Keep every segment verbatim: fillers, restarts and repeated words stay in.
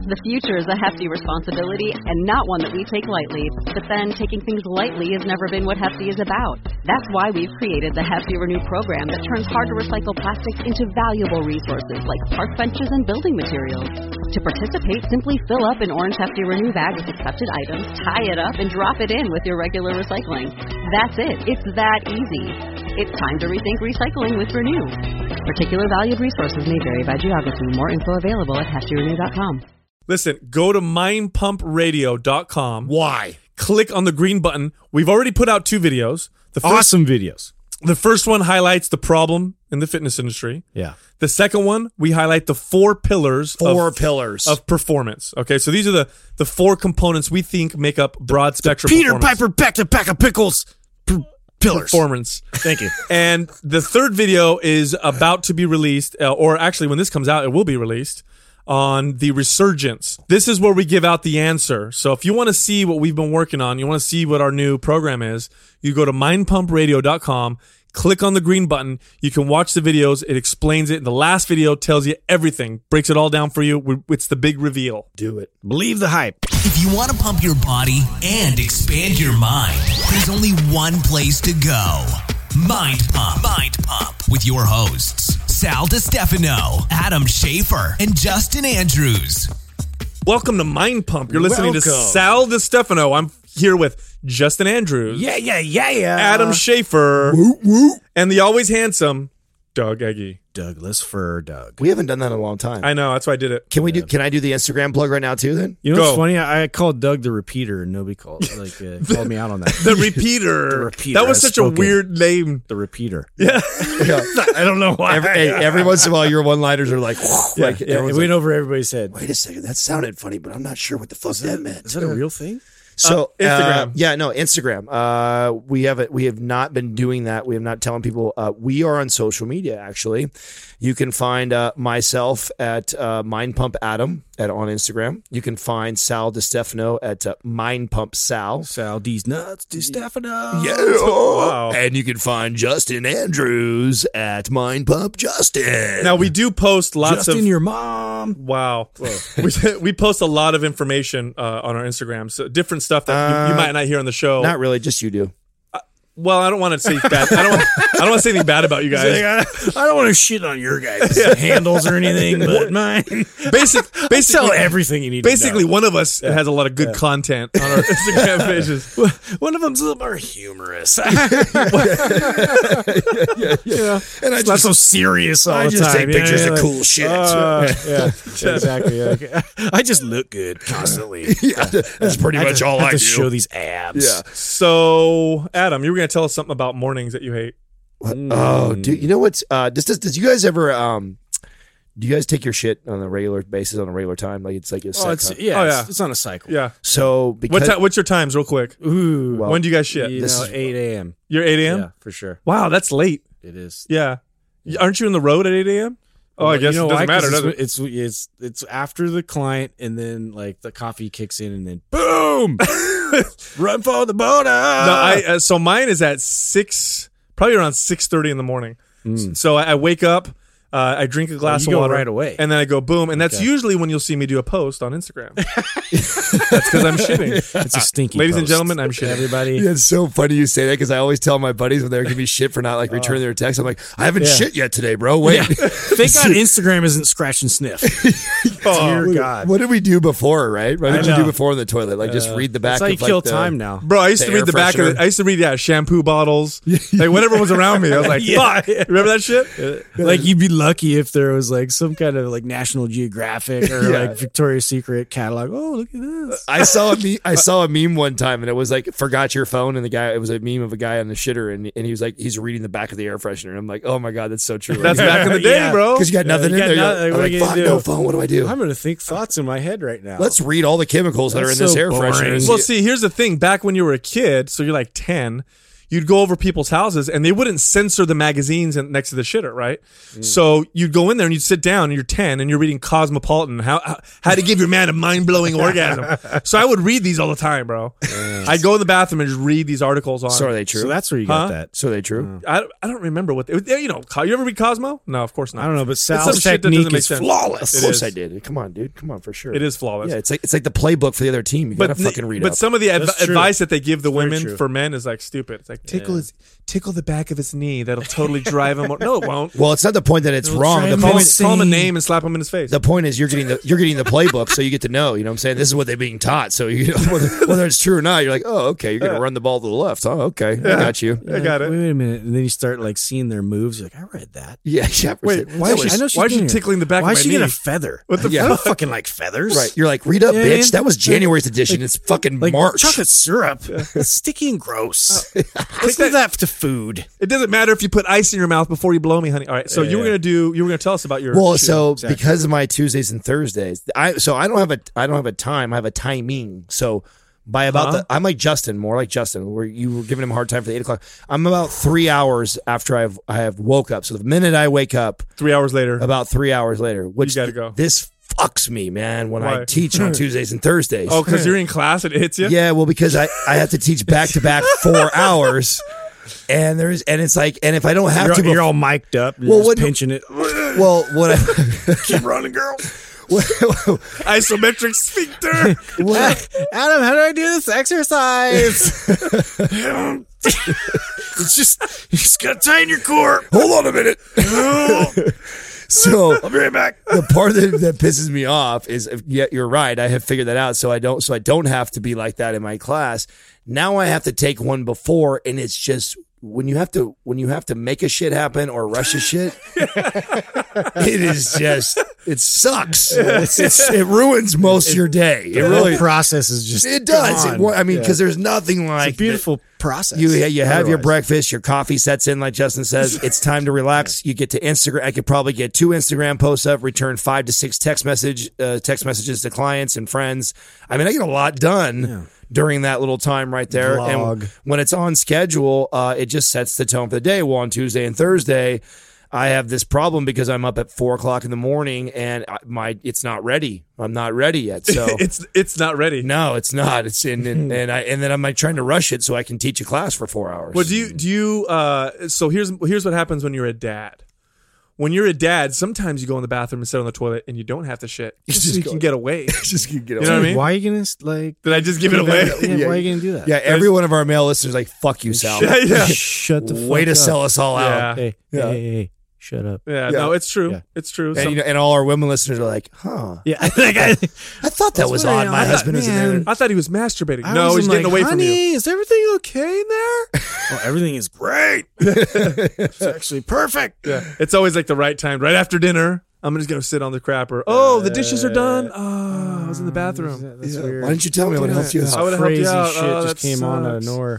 The future is a hefty responsibility and not one that we take lightly. But then, taking things lightly has never been what Hefty is about. That's why we've created the Hefty Renew program that turns hard-to-recycle plastics into valuable resources like park benches and building materials. To participate, simply fill up an orange Hefty Renew bag with accepted items, tie it up, and drop it in with your regular recycling. That's it. It's that easy. It's time to rethink recycling with Renew. Particular valued resources may vary by geography. More info available at hefty renew dot com. Listen, go to mind pump radio dot com. Why? Click on the green button. We've already put out two videos. The first, Awesome videos. The first one highlights the problem in the fitness industry. Yeah. The second one, we highlight the four pillars Four of, pillars. of performance. Okay, so these are the, the four components we think make up broad spectrum Peter performance. Piper pecked a pack of pickles. P- pillars. Performance. Thank you. And the third video is about to be released, uh, or actually when this comes out, it will be released, on the resurgence. This is where we give out the answer. So if you want to see what we've been working on, you want to see what our new program is, you go to mind pump radio dot com, click on the green button. You can watch the videos. It explains it. The last video tells you everything, breaks it all down for you. It's the big reveal. Do it. Believe the hype. If you want to pump your body and expand your mind, there's only one place to go. Mind Pump. Mind Pump with your hosts, Sal DiStefano, Adam Schaefer, and Justin Andrews. Welcome to Mind Pump. You're listening Welcome. to Sal DiStefano. I'm here with Justin Andrews. Yeah, yeah, yeah, yeah. Adam Schaefer. Woo, woo. And the always handsome Doug Eggy. Douglas Fur Doug. We haven't done that in a long time. I know. That's why I did it. Can we do? Can I do the Instagram plug right now too? Then You know Go. what's funny? I, I called Doug the repeater, and nobody called like uh, called me out on that. The repeater. The repeater That was has such a spoken. weird name. The repeater. Yeah. I don't know why. every, hey, every once in a while, your one-liners are like, yeah, like yeah, it everyone's went like, over everybody's head. wait a second, that sounded funny, but I'm not sure what the fuck that, meant. Is that a real thing? So Uh, Instagram. uh, yeah, no, Instagram. Uh, we have it. We have not been doing that. We have not telling people. Uh, we are on social media. Actually, you can find uh, myself at uh, Mind Pump Adam at on Instagram. You can find Sal DiStefano at uh, Mind Pump Sal. Sal D's nuts, DiStefano. Yeah, Wow. and you can find Justin Andrews at Mind Pump Justin. Now, we do post lots Justin, of... your mom. Wow. we, we post a lot of information uh, on our Instagram. So different stuff that you, you Uh, might not hear on the show. Not really, just you do. Well, I don't want to say bad. I don't. Want, I don't want to say anything bad about you guys. I don't want to shit on your guys' handles or anything, but mine. Basic, Tell basically, everything you need basically, to know. one of us has a lot of good content on our Instagram pages. One of them's a little more humorous. Yeah, and I It's not so serious all I the just time. take pictures yeah, of like, cool shit. Uh, yeah, exactly. yeah. I just look good constantly. yeah, that's pretty I much have to- all I have I to do. show these abs. Yeah. So, Adam, you were going to tell us something about mornings that you hate. What? Oh, dude, you know what's uh does, does does you guys ever um do you guys take your shit on a regular basis on a regular time? Like it's like a Oh, set it's, time? yeah, Oh, it's, yeah. it's on a cycle. Yeah. So What because ti- what's your times, real quick? Ooh. Well, when do you guys shit? you this know, is- eight a.m. You're eight a.m.? Yeah, for sure. Wow, that's late. It is. Yeah. Aren't you in the road at eight a.m.? Oh, I Well, guess you know it doesn't why? 'Cause matter, does it? it's, it's it's it's after the client, and then like the coffee kicks in, and then boom, run for the border. No, I uh, so mine is at six, probably around six thirty in the morning. So I, I wake up, uh, I drink a glass you of go water right away. and then I go boom, and that's Okay. usually when you'll see me do a post on Instagram. That's because I'm shitting. It's a stinky. Ladies and post. gentlemen, I'm shitting. Everybody. Yeah, it's so funny you say that because I always tell my buddies when they're giving me shit for not like returning their text. I'm like, I haven't Yeah. shit yet today, bro. Wait. Thank God Instagram isn't scratch and sniff. Dear God. What did we do before, right? What I did you know. do before in the toilet? Like just read the back That's how you of like kill the, time now. Bro, I used The to read air the back of freshener. it. I used to read, yeah, shampoo bottles. Like, whatever was around me. I was like, Yeah. fuck. Remember that shit? Like you'd be lucky if there was like some kind of like National Geographic or Yeah. like Victoria's Secret catalog. Oh, look at this. I saw a me- I saw a meme one time and it was like forgot your phone and the guy it was a meme of a guy on the shitter and, and he was like he's reading the back of the air freshener and I'm like oh my god that's so true That's back in the day, Yeah. bro. because you got nothing you in got there. nothing. You're What like, are you gonna fuck do? no phone. What do I do? I'm gonna think thoughts in my head right now. Let's read all the chemicals that That's are in this so air boring. freshener. and Well, see- see, here's the thing. Back when you were a kid, so you're like ten, you'd go over people's houses and they wouldn't censor the magazines in- next to the shitter, right? Mm. So you'd go in there and you'd sit down and you're ten and you're reading Cosmopolitan, how how, how to give your man a mind-blowing orgasm. So I would read these all the time, bro. Yes. I'd go in the bathroom and just read these articles on. So are they true? So that's where you huh? got that. So are they true? I, I don't remember what they, you know, you ever read Cosmo? No, of course not. I don't know, but Sal's some shit that technique doesn't make is sense. flawless. Of It course is. I did. Come on, dude. Come on, for sure. It is flawless. Yeah, it's like it's like the playbook for the other team. You But, gotta fucking read but up. some of the adv- That's true. advice that they give the Very women true. for men is like stupid. It's like tickle Yeah. his tickle the back of his knee. That'll totally drive him. No, it won't. Well, it's not the point that it's It'll wrong. drive The him Call, point, him- call him a name and slap him in his face. the point is you're getting the you're getting the playbook, so you get to know. You know what I'm saying? This is what they're being taught. So you know whether, whether it's true or not, you're like, oh, okay, you're gonna run the ball to the left. Oh, okay, I got you. I got it. Wait, wait a minute. And then you start like seeing their moves. You're like, I read that. Yeah, yeah. Wait, That why is was- she- I know she's why is she doing it. tickling the back Why of is my she get knee? a feather? What the I fuck? don't fucking like feathers. Right. You're like, read up, Yeah, bitch. man. That was January's edition. It's fucking Like March. chocolate syrup. It's sticky and gross. Oh. Let's leave that to food. It doesn't matter if you put ice in your mouth before you blow me, honey. All right. So Yeah, you were yeah. gonna do. You were gonna tell us about your. Well, shoot. so exactly. because of my Tuesdays and Thursdays, I so I don't have a I don't have a time. I have a timing. So by about Huh? the, I'm like Justin, more like Justin, where you were giving him a hard time for the eight o'clock. I'm about three hours after I've I have woke up. So the minute I wake up, three hours later. about three hours later, which You gotta go. this fucks me, man. When Why? I teach on Tuesdays and Thursdays. Oh, because you're in class and it hits you. Yeah, well, because I, I have to teach back to back four hours, and there's and it's like, and if I don't have You're, to, you're bef- all mic'd up. You're Well, just what- pinching it. well, what I, Keep running, girl. Isometric sphincter. what, Adam, how do I do this exercise? it's just you just gotta tighten your core. hold on a minute. So I'll be right back. the part that, that pisses me off is, if, yeah, you're right. I have figured that out, so I don't, so I don't have to be like that in my class. Now I have to take one before, and it's just when you have to when you have to make a shit happen or rush a shit. It is just it sucks. It's, it's, it ruins most of your day. It The really whole process is just it does. gone. It, wa- I mean, Yeah. because there's nothing like It's a beautiful process. You you have your Otherwise. breakfast, your coffee sets in, like Justin says. It's time to relax. You get to Instagram. I could probably get two Instagram posts up, return five to six text message uh, text messages to clients and friends. I mean, I get a lot done during that little time right there. Vlog. And when it's on schedule, uh, it just sets the tone for the day. Well, on Tuesday and Thursday, I have this problem because I'm up at four o'clock in the morning and I- my it's not ready. I'm not ready yet. So it's it's not ready. no, it's not. It's in and, and I and then I'm like trying to rush it so I can teach a class for four hours. Well, do you do you? Uh, so here's here's what happens when you're a dad. When you're a dad, sometimes you go in the bathroom and sit on the toilet and you don't have to shit, just, just so you go- can get away. just get You know what I mean? Why are you gonna like? Did I just give it away? Yeah, why are you gonna do that? Yeah, every one of our male listeners is like, fuck you, Sal. Yeah, yeah. Shut the fuck Way to up. sell us all Yeah. out. Hey, Yeah. hey, hey, hey, shut up. Yeah, Yeah. no, it's true. Yeah. It's true. And, Some- you know, and all our women listeners are like, huh. Yeah, like I, I thought that was what I- odd. My I thought, husband is in man, there. I thought he was masturbating. I no, was he's in, getting like, away from Honey, you. is everything okay in there? Oh, everything is great. It's actually perfect. Yeah. It's always like the right time, right after dinner. I'm just gonna sit on the crapper. Oh, the dishes are done. Oh, I was in the bathroom. That's Yeah. weird. Why didn't you tell me? I would have helped you I out. would've helped you Crazy out. shit Oh, just that came on out of sucks. nowhere.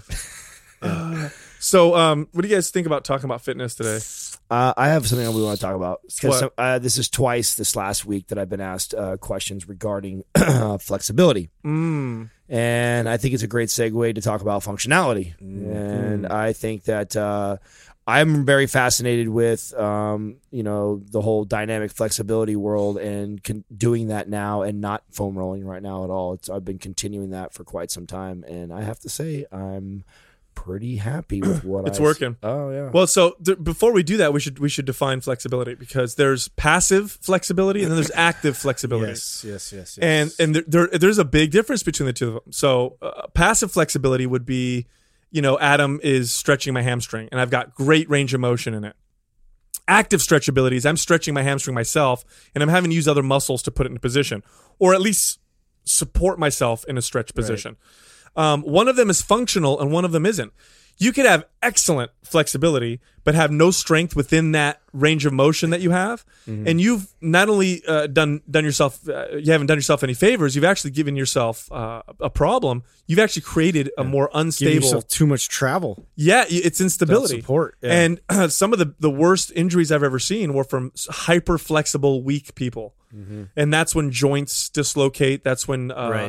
So, um, what do you guys think about talking about fitness today? Uh, I have something we want to talk about. 'Cause What? some- uh, this is twice this last week that I've been asked uh, questions regarding flexibility. Mm. And I think it's a great segue to talk about functionality. And I think that uh, I'm very fascinated with, um, you know, the whole dynamic flexibility world and con- doing that now and not foam rolling right now at all. It's, I've been continuing that for quite some time. And I have to say, I'm pretty happy with what It's I- working. Oh, yeah. Well, so th- before we do that, we should we should define flexibility because there's passive flexibility and then there's active flexibility. Yes, yes, yes, yes. And and there, there there's a big difference between the two of them. So uh, passive flexibility would be, you know, Adam is stretching my hamstring and I've got great range of motion in it. Active stretchability is I'm stretching my hamstring myself and I'm having to use other muscles to put it in position or at least support myself in a stretch position. Um, one of them is functional and one of them isn't. You could have excellent flexibility, but have no strength within that range of motion that you have. Mm-hmm. And you've not only uh, done done yourself, uh, you haven't done yourself any favors. You've actually given yourself uh, a problem. You've actually created a more Give unstable. yourself too much travel. Yeah, it's instability. Without support, yeah. And uh, some of the, the worst injuries I've ever seen were from hyper flexible, weak people. Mm-hmm. And that's when joints dislocate. That's when uh, Right.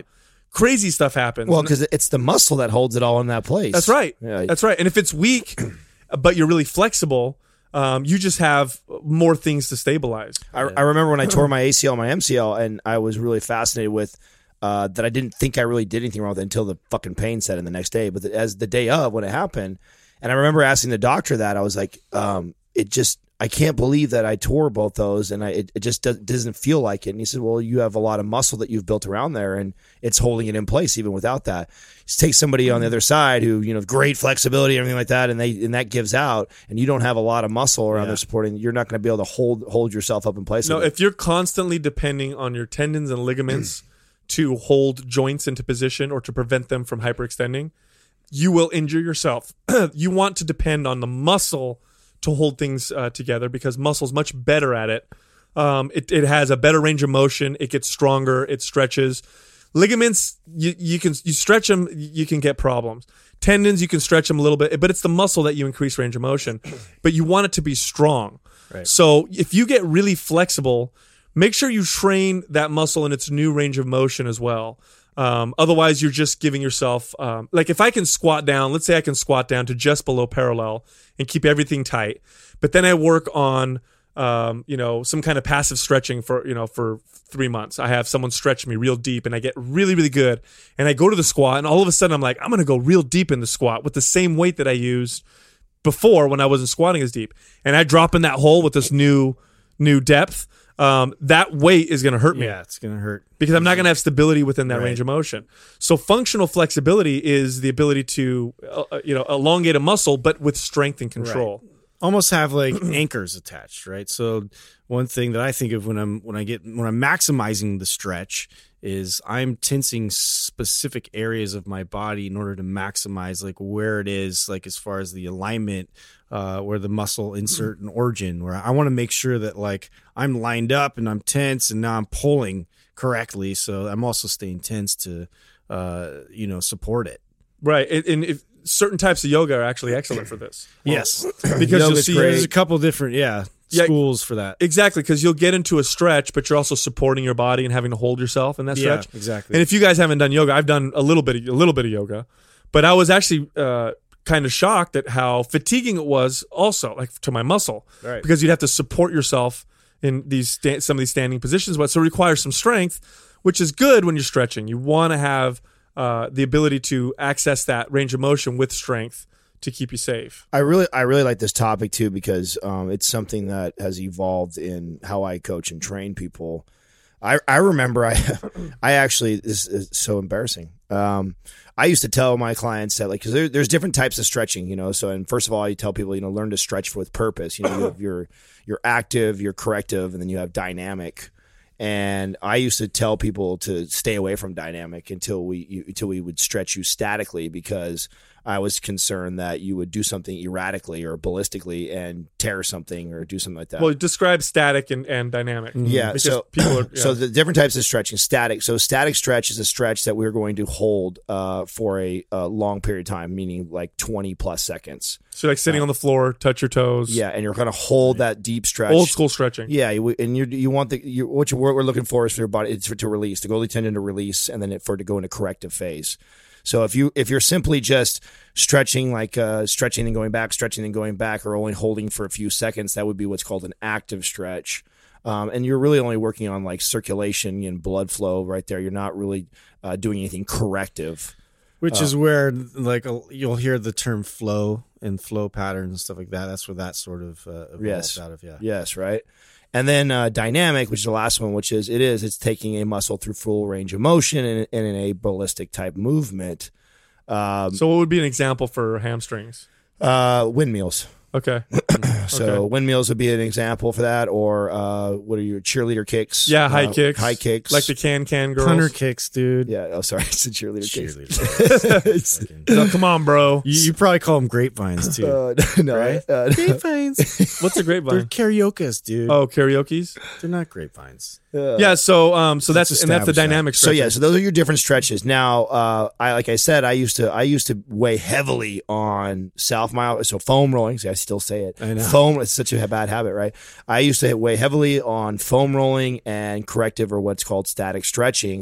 crazy stuff happens. Well, because it's the muscle that holds it all in that place. That's right. Yeah. That's right. And if it's weak, but you're really flexible, um, you just have more things to stabilize. I, I remember when I tore my A C L, my M C L, and I was really fascinated with uh, that. I didn't think I really did anything wrong with it until the fucking pain set in the next day. But the, as the day of when it happened, and I remember asking the doctor that, I was like, um, it just, I can't believe that I tore both those, and I, it, it just does, doesn't feel like it. And he said, well, you have a lot of muscle that you've built around there, and it's holding it in place even without that. Just take somebody on the other side who, you know, great flexibility, everything like that, and they and that gives out, and you don't have a lot of muscle around Yeah. there supporting. You're not going to be able to hold hold yourself up in place. No, with it. if you're constantly depending on your tendons and ligaments to hold joints into position or to prevent them from hyperextending, you will injure yourself. You want to depend on the muscle to hold things uh, together, because muscle's much better at it. Um, it. It has a better range of motion. It gets stronger. It stretches. Ligaments, you, you can you stretch them, you can get problems. Tendons, you can stretch them a little bit, but it's the muscle that you increase range of motion. But you want it to be strong. Right. So if you get really flexible, make sure you train that muscle in its new range of motion as well. Um, otherwise, you're just giving yourself, um, like if I can squat down, let's say I can squat down to just below parallel and keep everything tight, but then I work on, um, you know, some kind of passive stretching for, you know, for three months. I have someone stretch me real deep and I get really, really good. And I go to the squat and all of a sudden I'm like, I'm going to go real deep in the squat with the same weight that I used before when I wasn't squatting as deep. And I drop in that hole with this new, new depth. Um, that weight is going to hurt me. Yeah, it's gonna hurt Because I'm not going to have stability within that Right. range of motion. So functional flexibility is the ability to, uh, you know, elongate a muscle, but with strength and control. almost have like anchors attached, right? So one thing that I think of when I'm when I get when I'm maximizing the stretch is I'm tensing specific areas of my body in order to maximize like where it is, like as far as the alignment, uh, where the muscle insert and origin, where I want to make sure that like I'm lined up and I'm tense and now I'm pulling correctly. So I'm also staying tense to, uh, you know, support it. Right. And, and if certain types of yoga are actually excellent for this. Yes. Because you'll Yoga's see great. There's a couple different, yeah, Yeah. schools for that. Exactly, because you'll get into a stretch, but you're also supporting your body and having to hold yourself in that Yeah, stretch. exactly. And if you guys haven't done yoga, I've done a little bit, of, a little bit of yoga, but I was actually uh, kind of shocked at how fatiguing it was, also like to my muscle, Right. because you'd have to support yourself in these sta- some of these standing positions, but so it requires some strength, which is good when you're stretching. You want to have uh, the ability to access that range of motion with strength to keep you safe. I really, I really like this topic too because um, it's something that has evolved in how I coach and train people. I, I remember I, I actually this is so embarrassing. Um, I used to tell my clients that like because there, there's different types of stretching, you know. So and first of all, you tell people you know learn to stretch with purpose. You know, you have your your active, your corrective, and then you have dynamic. And I used to tell people to stay away from dynamic until we you, until we would stretch you statically because I was concerned that you would do something erratically or ballistically and tear something or do something like that. Well, describe static and, and dynamic. Yeah, Because so people are, yeah. so the different types of stretching. Static. So static stretch is a stretch that we're going to hold uh, for a, a long period of time, meaning like twenty plus seconds. So like sitting on the floor, touch your toes. Yeah, and you're going to hold that deep stretch. Old school stretching. Yeah, you, and you you want the you, what, you, what we're looking for is for your body it's for, to release the Golgi tendon to release, and then it, for it to go into corrective phase. So if you if you're simply just stretching like uh, stretching and going back, stretching and going back, or only holding for a few seconds, that would be what's called an active stretch. Um, and you're really only working on like circulation and blood flow right there. You're not really uh, doing anything corrective. Which is where, like, a, you'll hear the term flow and flow patterns and stuff like that. That's where that sort of uh, evolves Yes. out of, yeah. Yes, right. And then uh, dynamic, which is the last one, which is it is it's taking a muscle through full range of motion and, and in a ballistic type movement. Um, So what would be an example for hamstrings? uh, windmills. Okay. So Okay. windmills would be an example for that, or uh, what are your cheerleader kicks? Yeah, high Uh, kicks. high kicks, Like the can-can girls. Punter kicks, dude. yeah. Oh, sorry, it's the cheerleader kicks. Cheerleaders. Fucking- No, come on, bro. you, you probably call them grapevines, too. Uh, no, Right? uh, Grapevines. What's a They're grapevine? karaoke's, dude. Oh, karaoke's? They're not grapevines. Yeah, so um so that's Let's and that's the establish that. dynamic So stretching. yeah, so those are your different stretches. Now, uh, I like I said, I used to I used to weigh heavily on South Mile, so foam rolling. See, I still say it. I know. Foam. It's such a bad habit, right? I used to weigh heavily on foam rolling and corrective or what's called static stretching.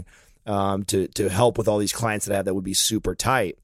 um, to to help with all these clients that I have that would be super tight.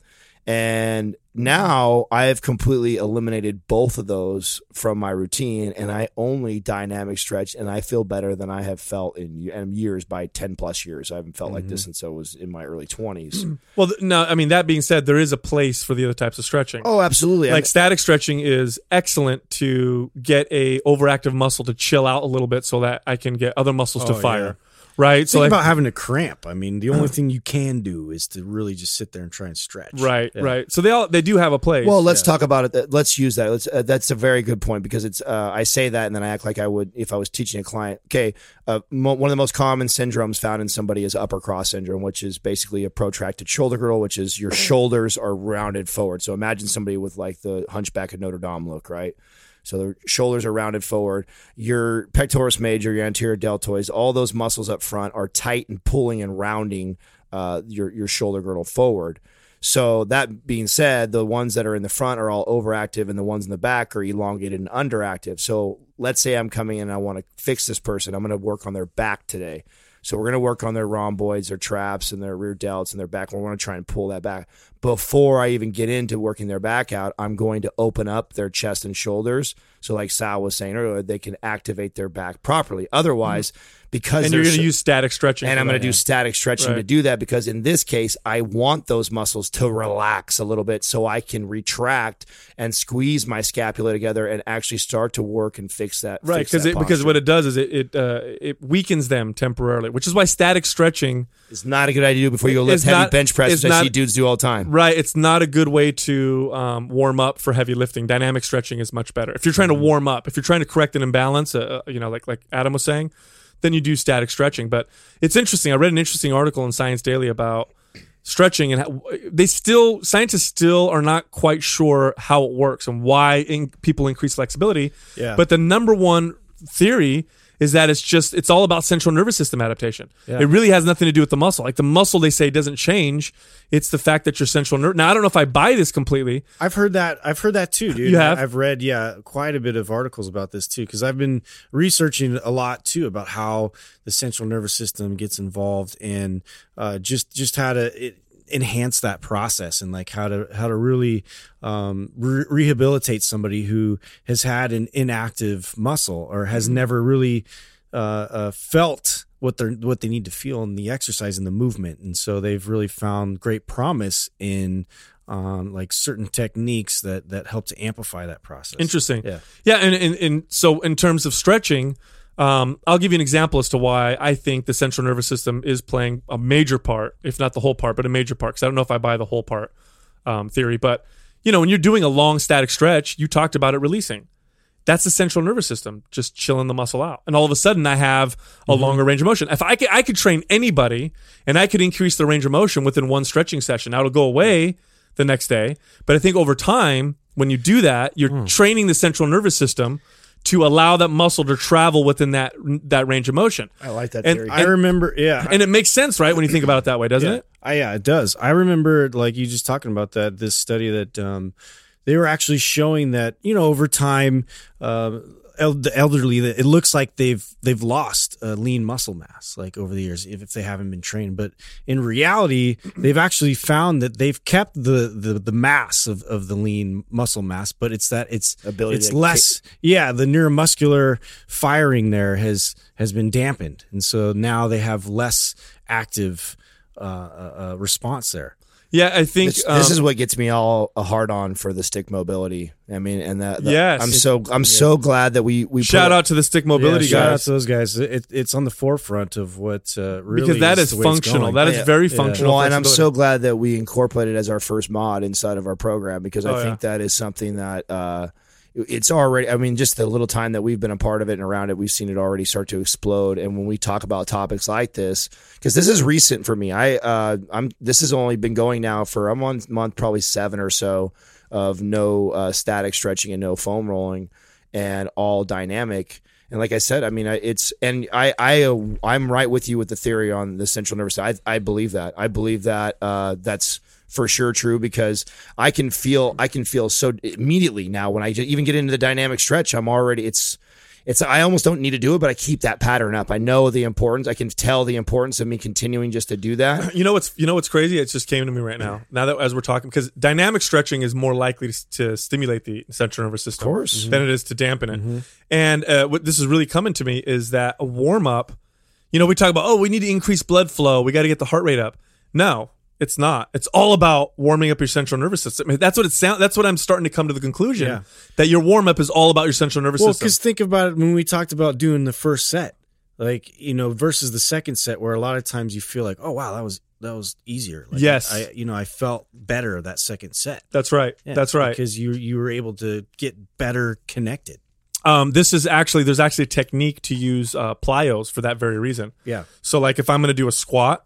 And now I have completely eliminated both of those from my routine, and I only dynamic stretch, and I feel better than I have felt in, in years by ten plus years. I haven't felt mm-hmm. like this since I was in my early twenties. Well, no, I mean, that being said, there is a place for the other types of stretching. Oh, absolutely. Like I mean, static stretching is excellent to get a overactive muscle to chill out a little bit so that I can get other muscles oh, to fire. Yeah. Right. Think so like, about having a cramp. I mean, the only thing you can do is to really just sit there and try and stretch. Right. Yeah. Right. So they all they do have a place. Well, let's yeah. talk about it. Let's use that. Let's, uh, that's a very good point because it's. Uh, I say that and then I act like I would if I was teaching a client. Okay, uh, mo- one of the most common syndromes found in somebody is upper cross syndrome, which is basically a protracted shoulder girdle, which is your shoulders are rounded forward. So imagine somebody with like the Hunchback of Notre Dame look, right? So the shoulders are rounded forward. Your pectoris major, your anterior deltoids, all those muscles up front are tight and pulling and rounding uh, your your shoulder girdle forward. So that being said, the ones that are in the front are all overactive, and the ones in the back are elongated and underactive. So let's say I'm coming in and I want to fix this person. I'm going to work on their back today. So we're going to work on their rhomboids, their traps, and their rear delts and their back. We're going to try and pull that back. Before I even get into working their back out, I'm going to open up their chest and shoulders. So like Sal was saying earlier, they can activate their back properly. Otherwise, because and you're going to so, use static stretching. and I'm going to do yeah. static stretching right. to do that because in this case, I want those muscles to relax a little bit so I can retract and squeeze my scapula together and actually start to work and fix that. Right, because it, because what it does is it it, uh, it weakens them temporarily, which is why static stretching is not a good idea to do before you go lift heavy not, bench press, which not, I see dudes do all the time. Right, it's not a good way to um, warm up for heavy lifting. Dynamic stretching is much better. If you're trying to warm up, if you're trying to correct an imbalance, uh, you know, like like Adam was saying, then you do static stretching. But it's interesting. I read an interesting article in Science Daily about stretching, and how, they still scientists still are not quite sure how it works and why in, people increase flexibility. Yeah. But the number one theory is that it's just it's all about central nervous system adaptation. Yeah. It really has nothing to do with the muscle. Like the muscle, they say doesn't change. It's the fact that your central nerve. Now I don't know if I buy this completely. I've heard that. I've heard that too, dude. You have? I've read, yeah, quite a bit of articles about this too, because I've been researching a lot too about how the central nervous system gets involved and uh, just just how to it, enhance that process and like how to how to really um, re- rehabilitate somebody who has had an inactive muscle or has mm-hmm. never really uh, uh, felt what they what they need to feel in the exercise and the movement, and so they've really found great promise in um, like certain techniques that that help to amplify that process. Interesting, yeah, yeah, and and, and so in terms of stretching. Um, I'll give you an example as to why I think the central nervous system is playing a major part, if not the whole part, but a major part. Because I don't know if I buy the whole part um, theory. But, you know, when you're doing a long static stretch, you talked about it releasing. That's the central nervous system, just chilling the muscle out. And all of a sudden, I have a mm-hmm. longer range of motion. If I could, I could train anybody, and I could increase the range of motion within one stretching session. Now, it'll go away the next day. But I think over time, when you do that, you're mm. training the central nervous system to allow that muscle to travel within that that range of motion. I like that and, theory. And, I remember, yeah. And it makes sense, right, when you think about it that way, doesn't yeah. it? I, yeah, it does. I remember, like you just talking about that, this study that um, they were actually showing that, you know, over time, uh, el- the elderly, it looks like they've they've lost uh, lean muscle mass, like over the years, if, if they haven't been trained. But in reality, they've actually found that they've kept the the, the mass of, of the lean muscle mass, but it's that it's Ability it's to less. Kick. Yeah, the neuromuscular firing there has has been dampened, and so now they have less active uh, uh, response there. Yeah, I think this, um, this is what gets me all a hard on for the stick mobility. I mean, and that, that yes, I'm so I'm yeah. so glad that we we shout put out to the stick mobility yeah, guys. Shout out to those guys. It, it's on the forefront of what uh, really because that is, is the way functional. it's That going. is yeah. very yeah. functional. Well, and I'm so glad that we incorporated it as our first mod inside of our program because I oh, think yeah. that is something that. Uh, It's already, I mean, just the little time that we've been a part of it and around it, we've seen it already start to explode. And when we talk about topics like this, because this is recent for me, I, uh, I'm, this has only been going now for I'm on month probably seven or so of no uh, static stretching and no foam rolling and all dynamic. And like I said, I mean, it's, and I, I, uh, I'm right with you with the theory on the central nervous system. I, I believe that. I believe that uh, that's for sure true because I can feel, I can feel so immediately now when I even get into the dynamic stretch, I'm already, it's, it's I almost don't need to do it, but I keep that pattern up. I know the importance. I can tell the importance of me continuing just to do that. You know what's you know what's crazy? It just came to me right now. Now that as we're talking, because dynamic stretching is more likely to, to stimulate the central nervous system, Of course. than it is to dampen it. Mm-hmm. And uh, what this is really coming to me is that a warm up. You know, we talk about oh, we need to increase blood flow. We got to get the heart rate up. No. It's not. It's all about warming up your central nervous system. I mean, that's what it sounds. That's what I'm starting to come to the conclusion Yeah. that your warm up is all about your central nervous Well, system. because think about it when we talked about doing the first set, like you know, versus the second set, where a lot of times you feel like, oh wow, that was that was easier. Like, Yes. I you know I felt better that second set. That's right. Yeah, That's right. because you you were able to get better connected. Um, this is actually there's actually a technique to use uh, plyos for that very reason. Yeah. So like if I'm going to do a squat,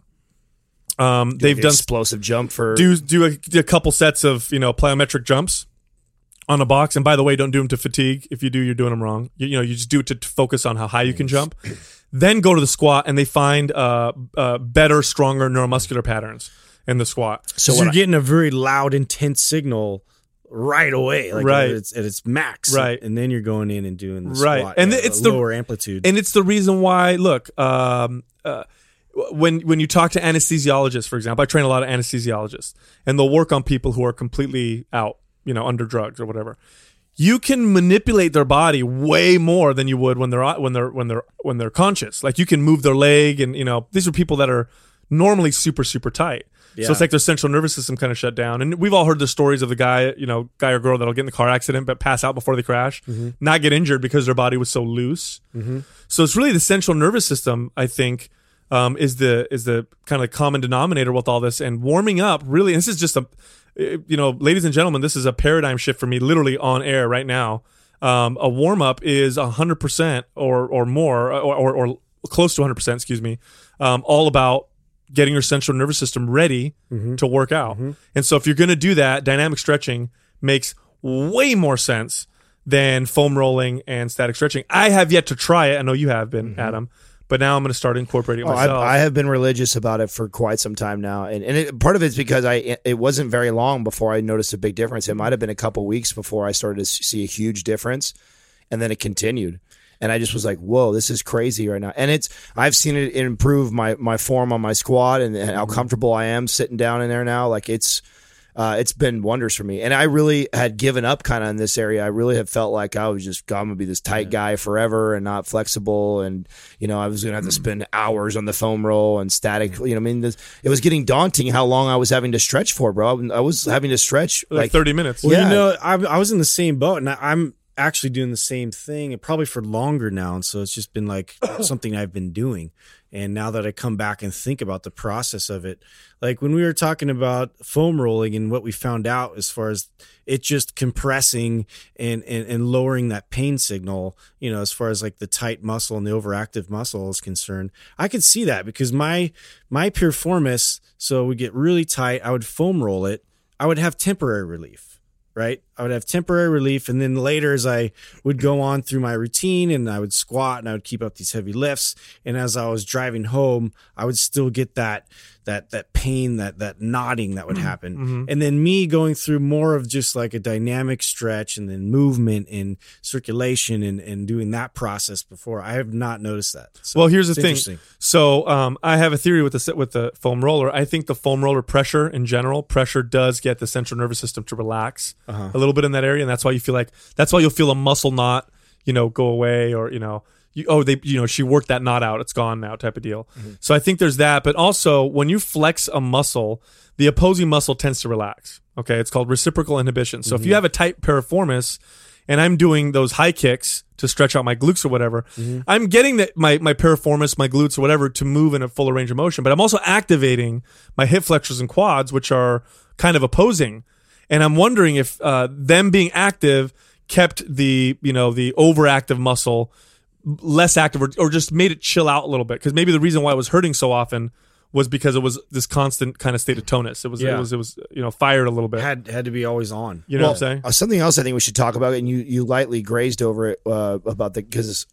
um, they've done explosive jump for do do a, a couple sets of you know plyometric jumps on a box. And by the way, don't do them to fatigue. If you do, you're doing them wrong. You, you know, you just do it to, to focus on how high you can jump. Then go to the squat, and they find uh, uh, better, stronger neuromuscular patterns in the squat. So, what you're I- getting a very loud, intense signal right away, like Right. at its, at its max, Right. And then you're going in and doing the Right. squat, And at it's a the- lower amplitude. And it's the reason why. Look, um, uh, when when you talk to anesthesiologists, for example, I train a lot of anesthesiologists, and they'll work on people who are completely out, you know, under drugs or whatever. You can manipulate their body way more than you would when they're when they're when they're when they're conscious. Like you can move their leg, and you know these are people that are normally super super tight. So Yeah. it's like their central nervous system kind of shut down. And we've all heard the stories of the guy, you know, guy or girl that'll get in the car accident but pass out before they crash, Mm-hmm. not get injured because their body was so loose. Mm-hmm. So it's really the central nervous system, I think, um, is the is the kind of common denominator with all this. And warming up, really, and this is just a, you know, ladies and gentlemen, this is a paradigm shift for me, literally on air right now. Um, a warm up is a hundred percent or or more, or, or or close to a hundred percent, excuse me, um, all about getting your central nervous system ready Mm-hmm. to work out. And so if you're going to do that, dynamic stretching makes way more sense than foam rolling and static stretching. I have yet to try it. I know you have been, Mm-hmm. Adam, but now I'm going to start incorporating it Oh, myself. I, I have been religious about it for quite some time now, and and it, part of it's because I it wasn't very long before I noticed a big difference. It might have been a couple weeks before I started to see a huge difference, and then it continued. And I just was like, "Whoa, this is crazy right now!" And it's I've seen it improve my my form on my squat and, and how comfortable I am sitting down in there now. Like it's uh, it's been wonders for me. And I really had given up kind of in this area. I really had felt like I was just I'm gonna be this tight guy forever and not flexible. And you know, I was gonna have to spend hours on the foam roll and static. You know, I mean, this, it was getting daunting how long I was having to stretch for, bro. I was having to stretch like, like thirty minutes. Well, Yeah. you know, I, I was in the same boat, and I, I'm actually doing the same thing, and probably for longer now. And so it's just been like something I've been doing. And now that I come back and think about the process of it, like when we were talking about foam rolling and what we found out as far as it just compressing and, and, and lowering that pain signal, you know, as far as like the tight muscle and the overactive muscle is concerned, I could see that because my, my piriformis, so we get really tight, I would foam roll it. I would have temporary relief. Right? I would have temporary relief. And then later as I would go on through my routine and I would squat and I would keep up these heavy lifts. And as I was driving home, I would still get that, that, that pain, that, that knotting that would happen. Mm-hmm. And then me going through more of just like a dynamic stretch and then movement and circulation and, and doing that process before, I have not noticed that. So Well, here's the it's thing. interesting. So um, I have a theory with the with the foam roller. I think the foam roller pressure in general, pressure does get the central nervous system to relax Uh-huh. a little bit in that area, and that's why you feel like that's why you'll feel a muscle knot, you know, go away, or you know, you, oh they you know she worked that knot out, it's gone now, type of deal. So I think there's that, but also when you flex a muscle, the opposing muscle tends to relax. Okay, it's called reciprocal inhibition. So if you have a tight piriformis, and I'm doing those high kicks to stretch out my glutes or whatever, I'm getting that my, my piriformis, my glutes or whatever to move in a fuller range of motion, but I'm also activating my hip flexors and quads, which are kind of opposing. And I'm wondering if uh, them being active kept the, you know, the overactive muscle less active, or, or just made it chill out a little bit. Because maybe the reason why it was hurting so often was because it was this constant kind of state of tonus. It was, Yeah. it was, it was, you know, fired a little bit. Had, had to be always on. You know Well, what I'm saying? uh, something else I think we should talk about, and you you lightly grazed over it uh, about the because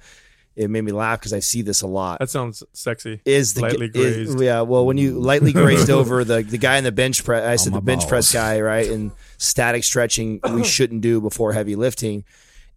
it made me laugh because I see this a lot. That sounds sexy. Is the lightly is- grazed. yeah, well, when you lightly grazed over the the guy in the bench press, I said my the bench balls. press guy, right? And static stretching we shouldn't do before heavy lifting.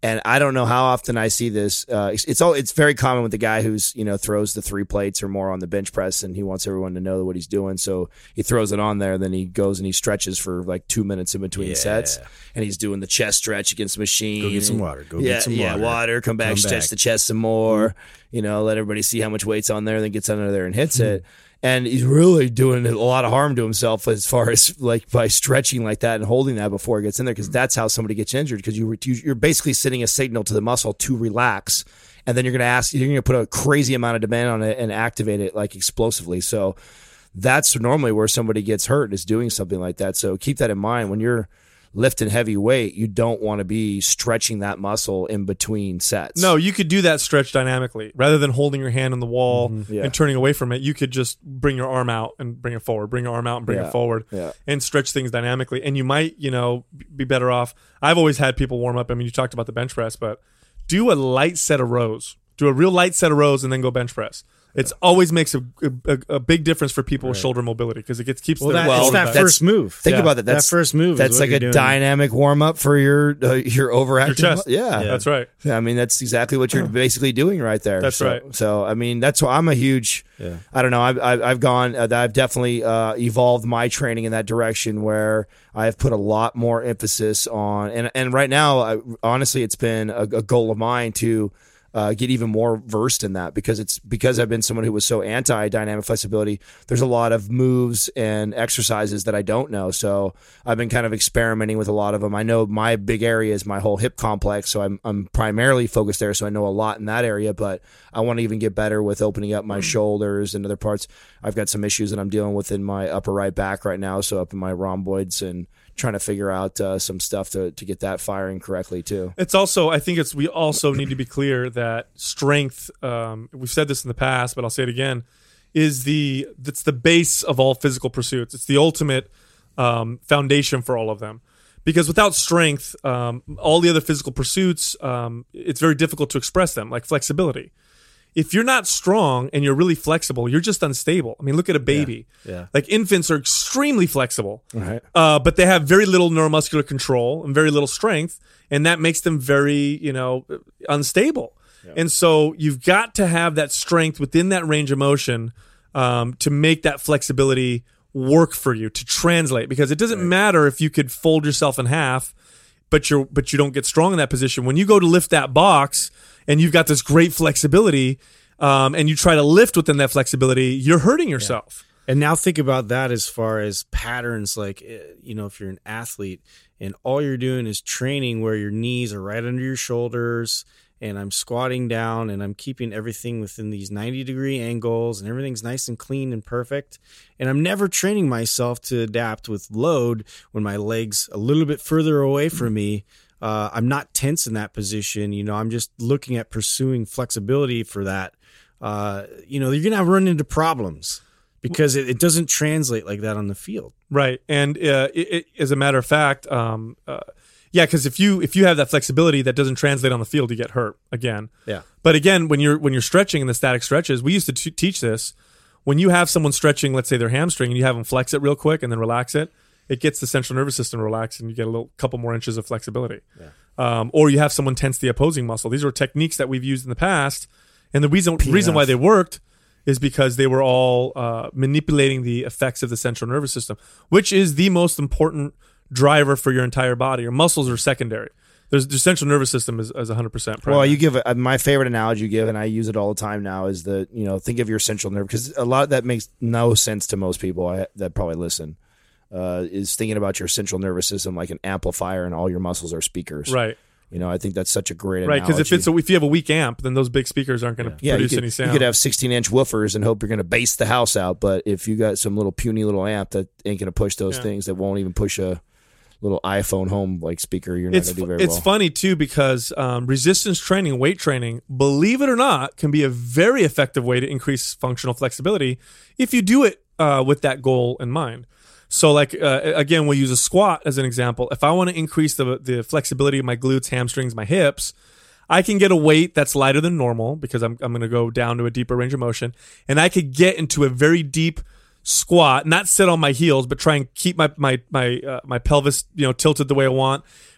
And I don't know how often I see this. Uh, it's, it's all. It's very common with the guy who's you know throws the three plates or more on the bench press, and he wants everyone to know what he's doing. So he throws it on there, then he goes and he stretches for like two minutes in between Yeah. sets, and he's doing the chest stretch against the machine. Go get some and- water. Go yeah, get some yeah, water. water. Come back, Come stretch back. the chest some more. You know, let everybody see how much weight's on there, then gets under there and hits it. And he's really doing a lot of harm to himself as far as like by stretching like that and holding that before it gets in there, because that's how somebody gets injured. Because you you're basically sending a signal to the muscle to relax, and then you're going to ask you're going to put a crazy amount of demand on it and activate it like explosively. So that's normally where somebody gets hurt, is doing something like that. So keep that in mind when you're lifting heavy weight. You don't want to be stretching that muscle in between sets. No, you could do that stretch dynamically rather than holding your hand on the wall Yeah. and turning away from it. You could just bring your arm out and bring it forward, bring your arm out and bring Yeah. it forward, Yeah. and stretch things dynamically. And you might, you know, be better off. I've always had people warm up. I mean, you talked about the bench press, but do a light set of rows. Do a real light set of rows and then go bench press. It's always makes a, a, a big difference for people with shoulder mobility because it gets keeps Well, their that, Well, it's that that's- first move. Think Yeah. about that. That's that first move. is That's what like you're a doing. dynamic warm up for your uh, your overactive. Your chest. mu- Yeah. That's right. I mean, that's exactly what you're basically doing right there. That's so, right. So, I mean, that's why I'm a huge. Yeah. I don't know. I've I've, I've gone. Uh, I've definitely uh, evolved my training in that direction where I've put a lot more emphasis on. And and right now, I, honestly, it's been a, a goal of mine to. Uh, get even more versed in that because it's because I've been someone who was so anti dynamic flexibility. There's a lot of moves and exercises that I don't know. So I've been kind of experimenting with a lot of them. I know my big area is my whole hip complex. So I'm, I'm primarily focused there. So I know a lot in that area, but I want to even get better with opening up my shoulders and other parts. I've got some issues that I'm dealing with in my upper right back right now. So up in my rhomboids and trying to figure out uh, some stuff to, to get that firing correctly too. It's also, I think it's, we also need to be clear that strength, um, we've said this in the past, but I'll say it again, is the, that's the base of all physical pursuits. It's the ultimate um, foundation for all of them. Because without strength, um, all the other physical pursuits, um, it's very difficult to express them, like flexibility. If you're not strong and you're really flexible, you're just unstable. I mean, look at a baby. Yeah. Like infants are extremely flexible, Right. uh, but they have very little neuromuscular control and very little strength, and that makes them very, you know, unstable. And so you've got to have that strength within that range of motion um, to make that flexibility work for you, to translate. Because it doesn't matter if you could fold yourself in half, but you're but you don't get strong in that position. When you go to lift that box and you've got this great flexibility, um, and you try to lift within that flexibility, you're hurting yourself. And now think about that as far as patterns, like, eh, you know, if you're an athlete and all you're doing is training where your knees are right under your shoulders and I'm squatting down and I'm keeping everything within these ninety degree angles and everything's nice and clean and perfect. And I'm never training myself to adapt with load when my leg's a little bit further away from me. Uh, I'm not tense in that position. You know, I'm just looking at pursuing flexibility for that. Uh, you know, you're going to run into problems because it, it doesn't translate like that on the field. Right, and uh, it, it, as a matter of fact, um, uh, yeah, because if you if you have that flexibility that doesn't translate on the field, you get hurt again. Yeah. But again, when you're when you're stretching in the static stretches, we used to t- teach this. When you have someone stretching, let's say their hamstring, and you have them flex it real quick and then relax it, it gets the central nervous system relaxed, and you get a little couple more inches of flexibility. Yeah. Um, or you have someone tense the opposing muscle. These are techniques that we've used in the past, and the reason reason why they worked is because they were all uh, manipulating the effects of the central nervous system, which is the most important driver for your entire body. Your muscles are secondary. There's the central nervous system is, is one hundred percent primary. Well, you give a, my favorite analogy you give, and I use it all the time now, is that, you know, think of your central nerve, because a lot of that makes no sense to most people I, that probably listen. Uh, is thinking about your central nervous system like an amplifier, and all your muscles are speakers. right. You know, I think that's such a great Right, analogy. because if it's a, if you have a weak amp, then those big speakers aren't going to yeah, you produce could, any you sound. could have sixteen inch woofers and hope you're going to bass the house out, but if you got some little puny little amp that ain't going to push those Yeah. things, that won't even push a little iPhone home like speaker, you're not it's going to do very it's well. funny too, because um, resistance training, weight training, believe it or not, can be a very effective way to increase functional flexibility if you do it uh, with that goal in mind. So, like uh, again, we'll use a squat as an example. If I want to increase the the flexibility of my glutes, hamstrings, my hips, I can get a weight that's lighter than normal because I'm I'm going to go down to a deeper range of motion, and I could get into a very deep squat, not sit on my heels, but try and keep my my my uh, my pelvis, you know, tilted the way I want,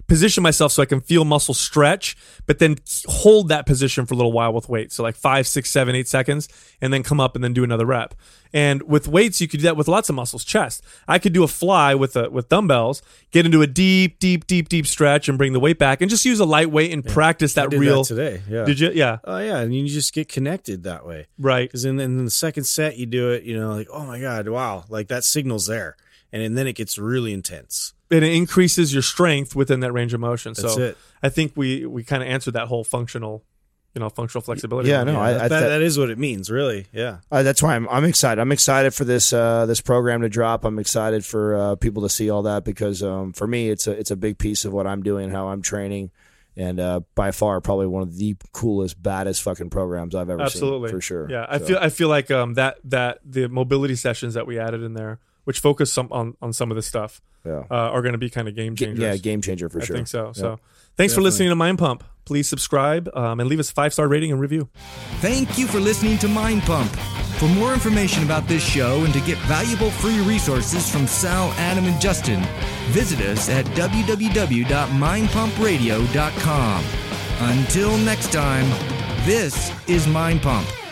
position myself so I can feel muscle stretch, but then hold that position for a little while with weight. So like five, six, seven, eight seconds, and then come up and then do another rep. And with weights, you could do that with lots of muscles. Chest, I could do a fly with a, with dumbbells, get into a deep, deep, deep, deep stretch, and bring the weight back, and just use a light weight and yeah. practice that I did real. That today, yeah. Did you? Yeah. Oh yeah, and you just get connected that way, right? Because in, in the second set, you do it, you know, like oh my god, wow, like that signal's there, and, and then it gets really intense. And it increases your strength within that range of motion. That's so it. I think we we kind of answered that whole functional, you know, functional flexibility. Yeah, no, yeah, I, that, I, that, that, that is what it means, really. Yeah, uh, that's why I'm I'm excited. I'm excited for this uh, this program to drop. I'm excited for uh, people to see all that because um, for me, it's a it's a big piece of what I'm doing, how I'm training, and uh, by far probably one of the coolest, baddest fucking programs I've ever Absolutely. seen. For sure. Yeah, I so. feel I feel like um, that that the mobility sessions that we added in there, which focus some on on some of this stuff. Yeah. Uh, are going to be kind of game changers. Yeah, game changer for I sure. I think so. Yep. So thanks Definitely. for listening to Mind Pump. Please subscribe um, and leave us a five-star rating and review. Thank you for listening to Mind Pump. For more information about this show and to get valuable free resources from Sal, Adam, and Justin, visit us at w w w dot mind pump radio dot com. Until next time, this is Mind Pump.